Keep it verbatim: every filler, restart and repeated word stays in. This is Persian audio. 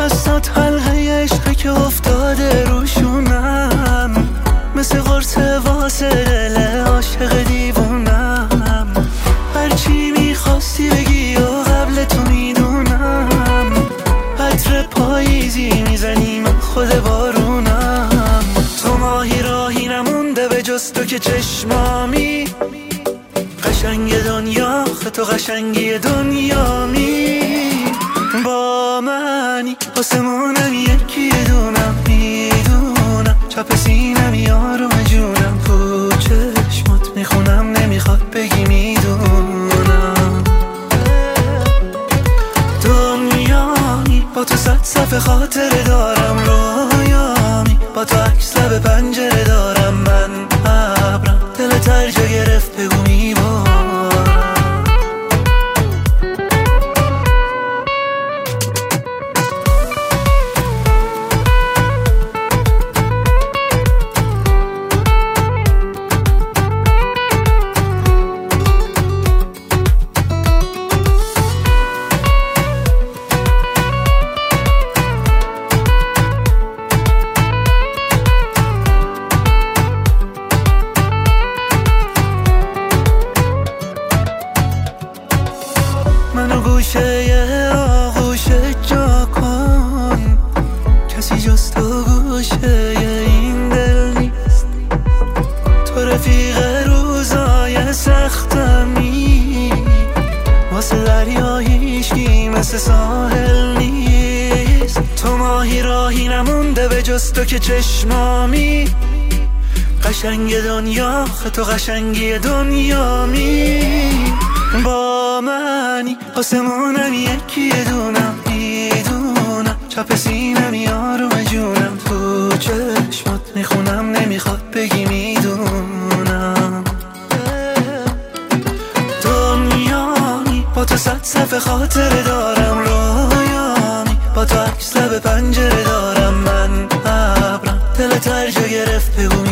دستات حلقه عشقه که افتاده روشونم، مثل قرص واسه دل عاشق دیوونم. هرچی میخواستی بگی و قبل تو میدونم، عطر پاییزی میزنی من خود بارونم. تو ماهی راهی نمونده به جز تو که چشمامی، قشنگ دنیا تو قشنگی دنیامی. با منی آسمونم یکی دونم، میدونم چپ سینم آروم جونم. تو چشمات میخونم نمیخواد بگی میدونم. دنیامی با تو صد صفحه خاطره دارم، رویامی با تو عکس لب پنجره دارم. من ابرم دل ترجا گرفت بگو میبارم. منو گوشه آغوشه جا کن، کسی جز تو گوشه این دل نیست. تو رفیق روزای سختمی، واسه دریای هیچکی مثل ساحل نیست. تو ماهی راهی نمونده به جز تو که چشمامی، قشنگ دنیا تو قشنگی دنیامی. با منی آسمونم یکی دونم، میدونم چپ سینم آروم جونم. تو چشمات میخونم نمیخواد بگی میدونم. دنیامی با تو صد صفحه خاطره دارم، رویامی با تو عکس لب پنجره دارم. من ابرم دل ترجا گرفت بگو